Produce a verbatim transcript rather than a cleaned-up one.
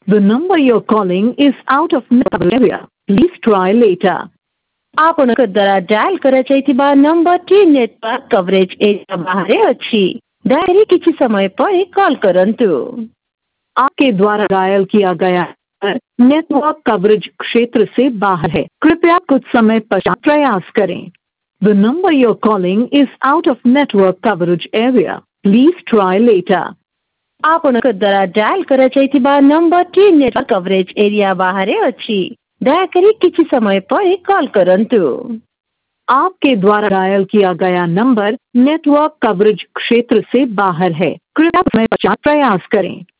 The number you're calling is out of network area. Please try later. ଆପଣଙ୍କ ଦ୍ୱାରା ଡାଏଲ୍ କରାଯାଇଥିବା ନମ୍ବରଟି ନେଟୱାର୍କ କଭରେଜ ଏରିଆ ବାହାରେ ଅଛି। ଦୟାକରି କିଛି ସମୟ ପରେ କଲ୍ କରନ୍ତୁ। आपके द्वारा डायल किया गया नेटवर्क कवरेज क्षेत्र से बाहर है, कृपया कुछ समय पश्चात प्रयास करें। The number you're calling is out of network coverage area. Please try later. ଆପଣଙ୍କ ଦ୍ୱାରା ଡାଏଲ୍ କରାଯାଇଥିବା ନମ୍ବରଟି ନେଟୱାର୍କ କଭରେଜ ଏରିଆ ବାହାରେ ଅଛି। ଦୟାକରି କିଛି ସମୟ ପରେ କଲ୍ କରନ୍ତୁ। आपके द्वारा डायल किया गया नंबर नेटवर्क कवरेज क्षेत्र से बाहर है, कृपया कुछ समय पश्चात प्रयास करें।